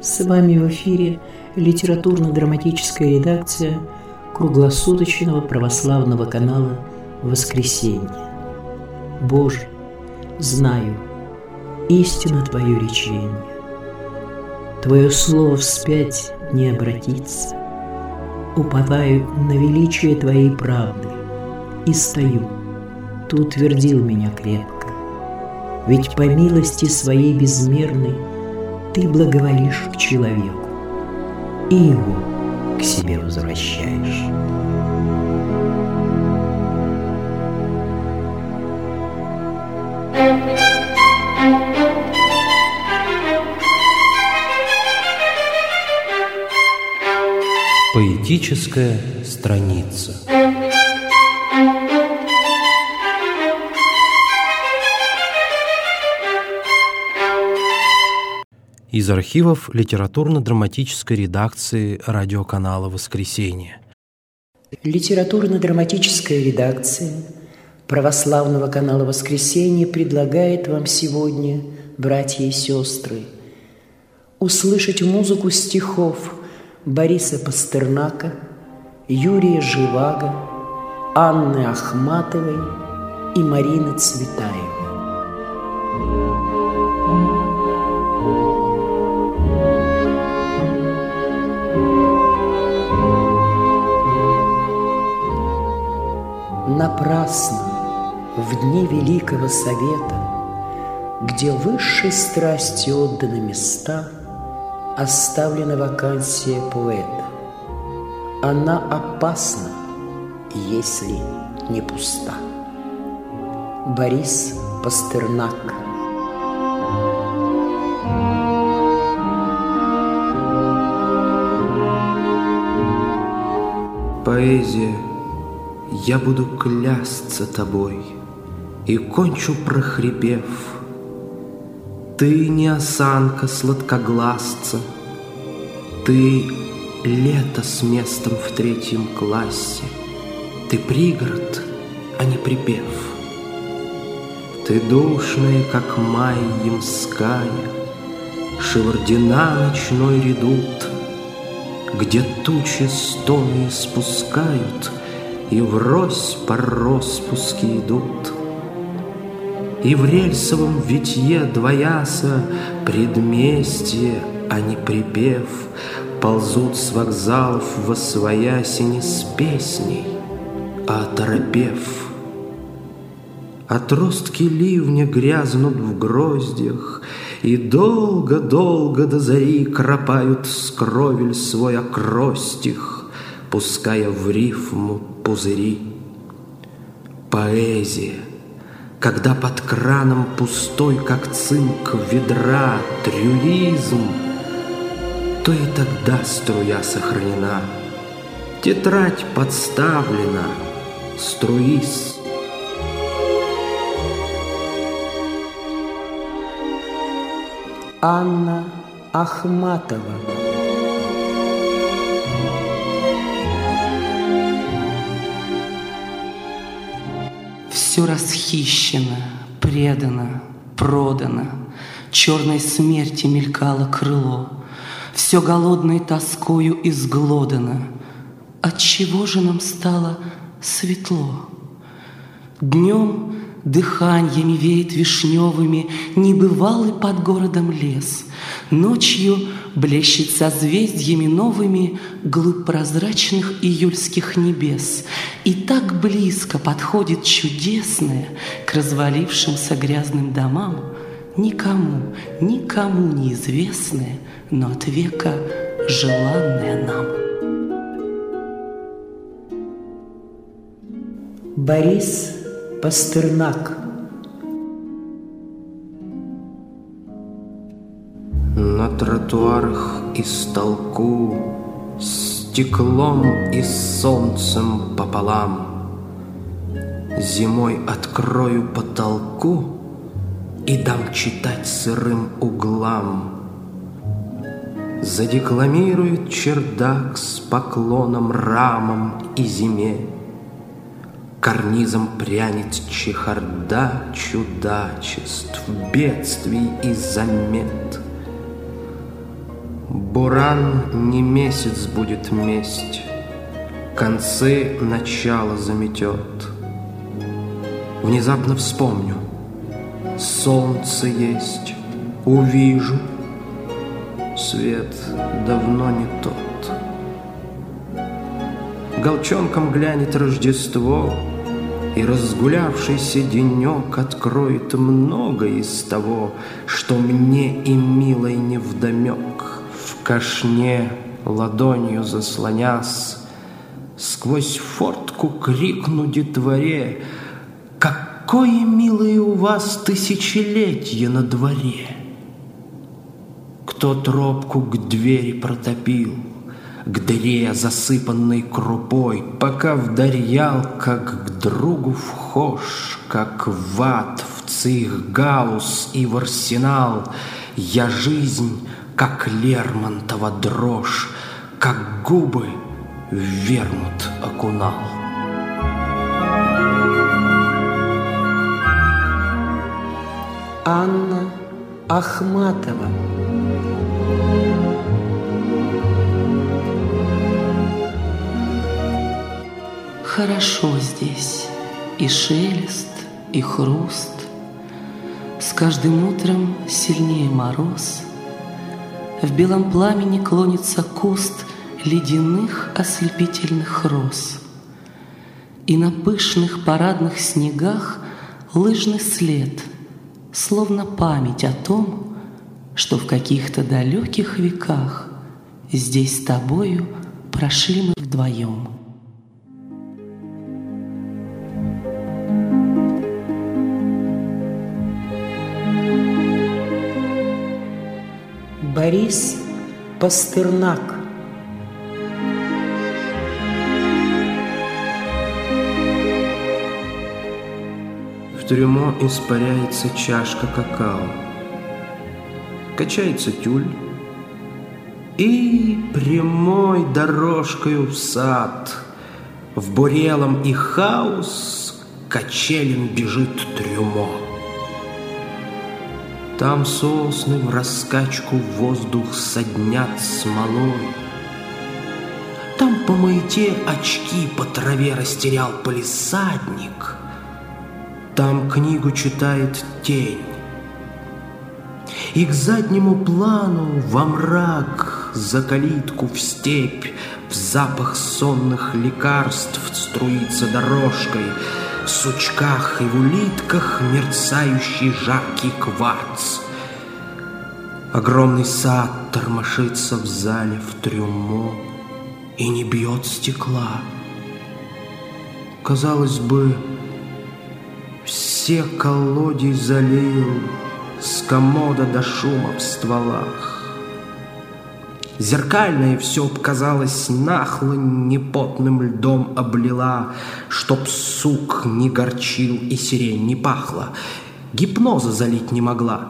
С вами в эфире литературно-драматическая редакция круглосуточного православного канала «Воскресенье». Боже, знаю, истинно Твое речение. Твое слово вспять не обратится. Уповаю на величие Твоей правды и стою. Ты утвердил меня крепко. Ведь по милости Своей безмерной Ты благоволишь к человеку и его к себе возвращаешь. Поэтическая страница. Из архивов литературно-драматической редакции радиоканала «Воскресенье». Литературно-драматическая редакция православного канала «Воскресенье» предлагает вам сегодня, братья и сестры, услышать музыку стихов Бориса Пастернака, Юрия Живаго, Анны Ахматовой и Марины Цветаевой. Напрасно в дни Великого Совета, где высшей страсти отданы места, оставлена вакансия поэта. Она опасна, если не пуста. Борис Пастернак. Поэзия, я буду клясться тобой и кончу прохрипев: ты не осанка сладкогласца, ты лето с местом в 3 классе, ты пригород, а не припев. Ты душная, как май ямская, шевардина ночной редут, где тучи стоны спускают и врозь по роспуске идут. И в рельсовом витье двояса предместье, а не припев, ползут с вокзалов восвояси не с песней, а оторопев. Отростки ливня грязнут в гроздях и долго-долго до зари кропают скровель свой акростих, пуская в рифму пузыри. Поэзия, когда под краном пустой, как цинк ведра, трюизм, то и тогда струя сохранена, тетрадь подставлена, струиз. Анна Ахматова. Все расхищено, предано, продано, черной смерти мелькало крыло, все голодной тоскою изглодано. Отчего же нам стало светло? Днем дыханьями веет вишневыми небывалый под городом лес, ночью блещет созвездьями новыми глубь прозрачных июльских небес. И так близко подходит чудесное к развалившимся грязным домам, никому, никому неизвестное, но от века желанное нам. Борис Пастернак. На тротуарах из толку, стеклом и солнцем пополам, зимой открою потолку и дам читать сырым углам. Задекламирует чердак с поклоном рамам и зиме, карнизом прянет чехарда чудачеств, бедствий и замет. Буран не месяц будет месть, концы начала заметет. Внезапно вспомню, солнце есть, увижу, свет давно не тот. Голчонком глянет Рождество, и разгулявшийся денек откроет много из того, что мне и милой невдомек. В кашне ладонью заслонясь, сквозь фортку крикну детворе: «Какое милое у вас тысячелетие на дворе!» Кто тропку к двери протопил, к дыре, засыпанной крупой, пока вдарьял, как к другу вхож, как в ад, в цейхгаус и в арсенал, я жизнь, как Лермонтова дрожь, как губы в вермут окунал. Анна Ахматова. Хорошо здесь, и шелест, и хруст. С каждым утром сильнее мороз. В белом пламени клонится куст ледяных ослепительных роз. И на пышных парадных снегах лыжный след, словно память о том, что в каких-то далеких веках здесь с тобою прошли мы вдвоем. Борис Пастернак. В трюмо испаряется чашка какао, качается тюль, и прямой дорожкою в сад, в бурелом и хаос качелем бежит трюмо. Там сосны в раскачку в воздух соднят смолой. Там по маяте очки по траве растерял палисадник. Там книгу читает тень. И к заднему плану во мрак, за калитку в степь, в запах сонных лекарств струится дорожкой, в сучках и в улитках мерцающий жаркий кварц. Огромный сад тормошится в зале в трюмо и не бьет стекла. Казалось бы, все колодей залил, с комода до шума в стволах. Зеркальное все казалось нахло непотным льдом облила, чтоб сук не горчил и сирень не пахла, гипноза залить не могла.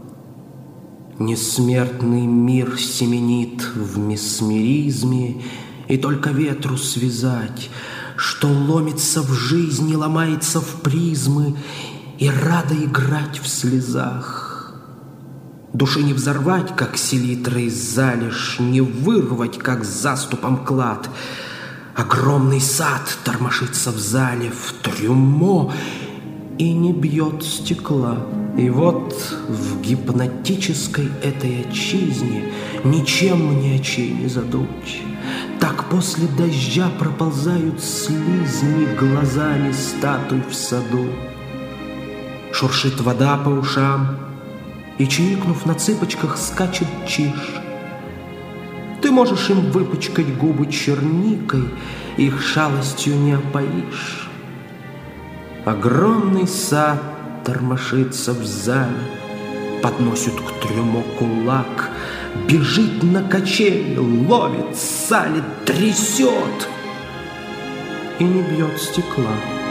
Несмертный мир семенит в месмеризме, и только ветру связать, что ломится в жизни, ломается в призмы, и рада играть в слезах. Души не взорвать, как селитрой залежь, не вырвать, как заступом клад. Огромный сад тормошится в зале, в трюмо, и не бьет стекла. И вот в гипнотической этой отчизне ничем мне очей не задуть. Так после дождя проползают слизни глазами статуй в саду. Шуршит вода по ушам, и, чирикнув на цыпочках, скачет чиж. Ты можешь им выпачкать губы черникой, их шалостью не опоишь. Огромный сад тормошится в зале, подносит к трюмо кулак, бежит на качели, ловит, салит, трясет и не бьет стекла.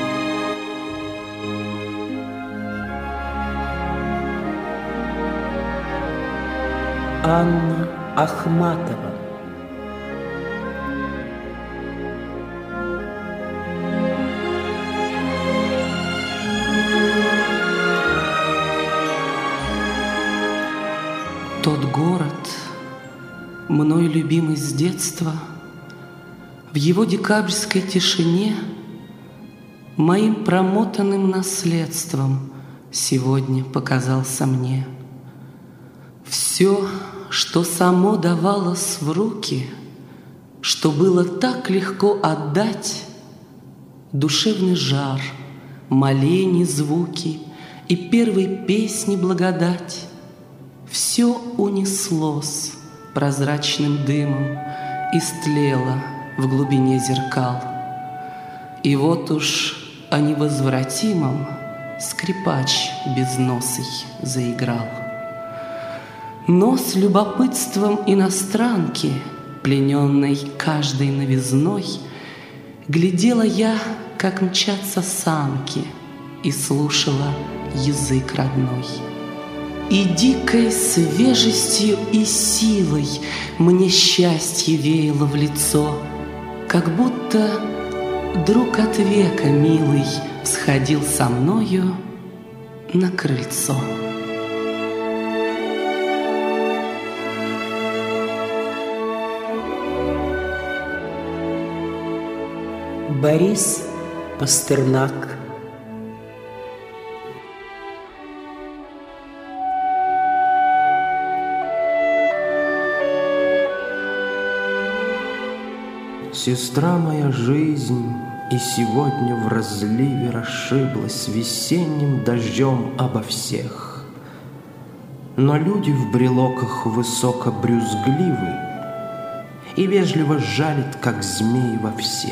Анна Ахматова. Тот город, мной любимый с детства, в его декабрьской тишине моим промотанным наследством сегодня показался мне. Все, что само давалось в руки, что было так легко отдать, душевный жар, молений звуки и первой песни благодать, все унеслось прозрачным дымом, истлело в глубине зеркал. И вот уж о невозвратимом скрипач безносый заиграл. Но с любопытством иностранки, плененной каждой новизной, глядела я, как мчатся санки, и слушала язык родной. И дикой свежестью и силой мне счастье веяло в лицо, как будто друг от века милый всходил со мною на крыльцо. Борис Пастернак. Сестра моя жизнь и сегодня в разливе расшиблась весенним дождем обо всех. Но люди в брелоках высоко брюзгливы и вежливо жалят, как змеи во все.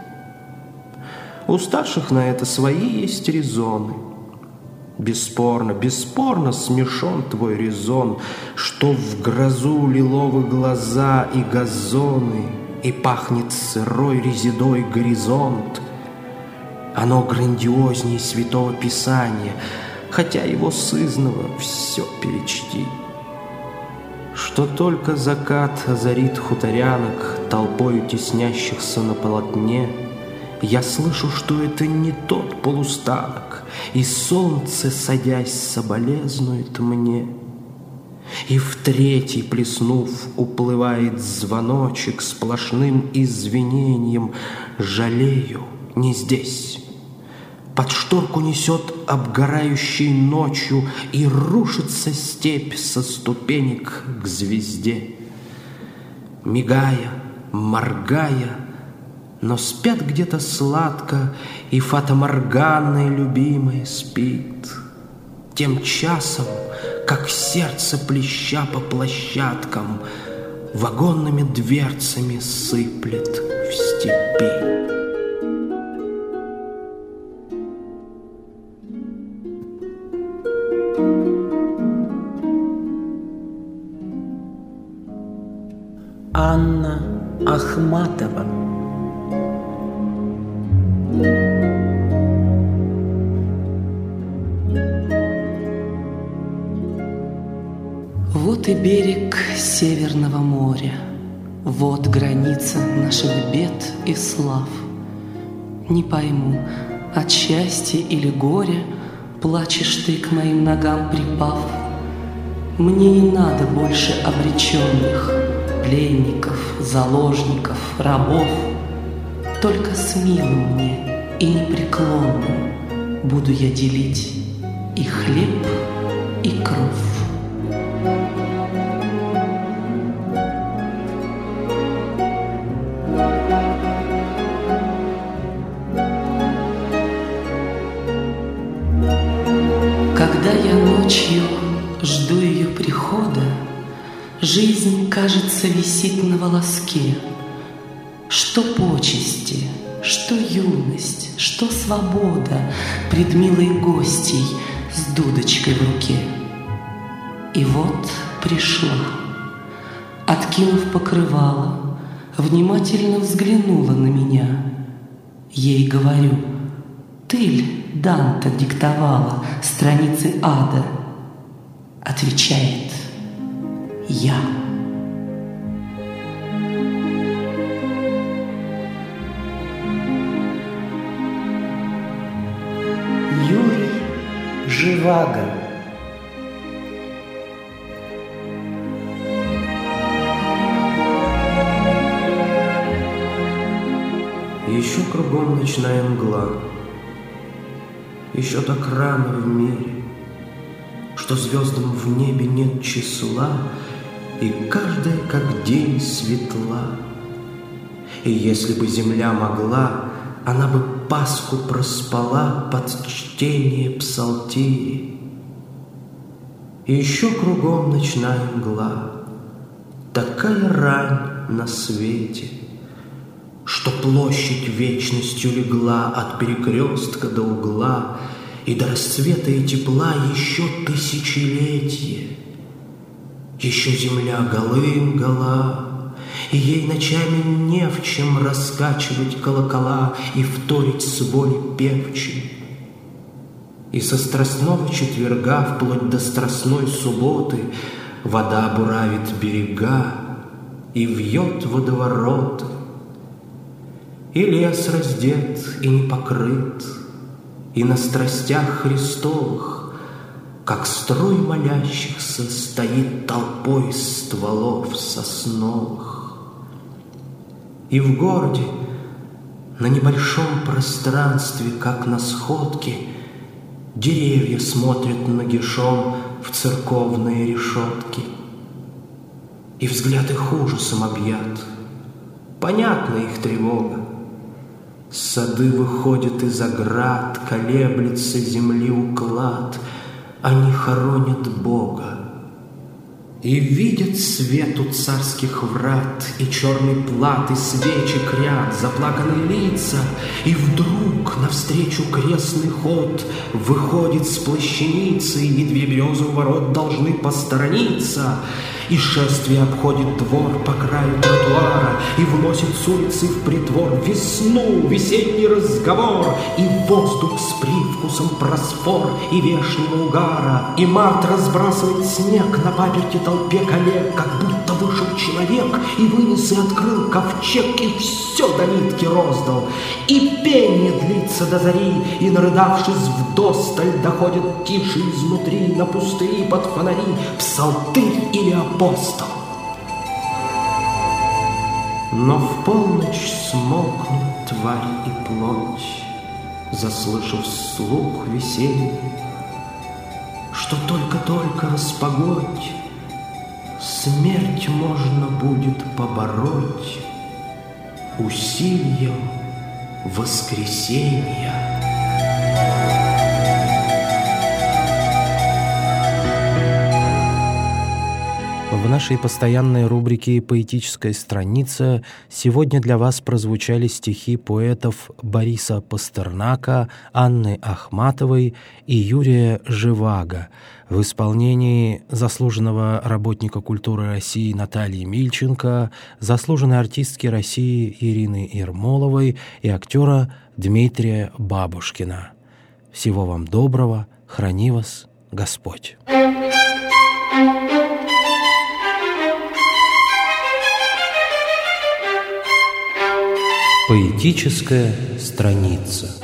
У старших на это свои есть резоны. Бесспорно, бесспорно смешон твой резон, что в грозу лиловы глаза и газоны, и пахнет сырой резидой горизонт. Оно грандиозней Святого Писания, хотя его сызнова все перечти. Что только закат озарит хуторянок, толпою теснящихся на полотне, я слышу, что это не тот полустанок, и солнце, садясь, соболезнует мне. И в третий, плеснув, уплывает звоночек сплошным извинением. Жалею, не здесь. Под шторку несет обгорающей ночью, и рушится степь со ступенек к звезде. Мигая, моргая, но спят где-то сладко, и фата-морганная любимая спит. Тем часом, как сердце плеща по площадкам, вагонными дверцами сыплет в степи. Анна Ахматова. Вот и берег Северного моря, вот граница наших бед и слав. Не пойму, от счастья или горя плачешь ты, к моим ногам припав. Мне не надо больше обреченных, пленников, заложников, рабов. Только с милым мне и непреклонным буду я делить и хлеб, и кровь. Когда я ночью жду ее прихода, жизнь, кажется, висит на волоске. Что почести, что юность, что свобода пред милой гостьей с дудочкой в руке. И вот пришла, откинув покрывало, внимательно взглянула на меня. Ей говорю: ты ль Данте диктовала страницы ада? Отвечает: я. Юрий Живаго. Еще кругом ночная мгла. Еще так рано в мире, что звездам в небе нет числа, и каждая, как день, светла. И если бы земля могла, она бы Пасху проспала под чтение псалтири. И еще кругом ночная мгла, такая рань на свете, что площадь вечностью легла от перекрестка до угла, и до расцвета и тепла еще тысячелетие. Еще земля голым гола, и ей ночами не в чем раскачивать колокола и вторить свой певчим. И со страстного четверга вплоть до страстной субботы вода буравит берега и вьет водовороты. И лес раздет и не покрыт, и на страстях Христовых, как строй молящихся, стоит толпой стволов сосновых. И в городе, на небольшом пространстве, как на сходке, деревья смотрят нагишом в церковные решетки. И взгляд их ужасом объят, понятна их тревога. Сады выходят из оград, колеблется земли уклад, они хоронят Бога. И видят свет у царских врат, и черный плат, и свечи крят, заплаканные лица, и вдруг навстречу крестный ход выходит с плащаницей, и две березы у ворот должны посторониться. И шествие обходит двор по краю тротуара и вносит с улицы в притвор весну, весенний разговор и воздух с привкусом просфор и вешнего угара. И март разбрасывает снег на паперти толпе коллег, как будто вышел человек и вынес и открыл ковчег, и все до нитки роздал. И пение длится до зари, и, нарыдавшись вдосталь, доходят тише изнутри на пустыри под фонари псалтырь или апостол. Но в полночь смолкнут тварь и плоть, заслышав слух весенний, что только-только распогодь, смерть можно будет побороть усилием воскресения. В нашей постоянной рубрике «Поэтическая страница» сегодня для вас прозвучали стихи поэтов Бориса Пастернака, Анны Ахматовой и Юрия Живаго в исполнении заслуженного работника культуры России Натальи Мильченко, заслуженной артистки России Ирины Ермоловой и актера Дмитрия Бабушкина. Всего вам доброго, храни вас Господь! Поэтическая страница.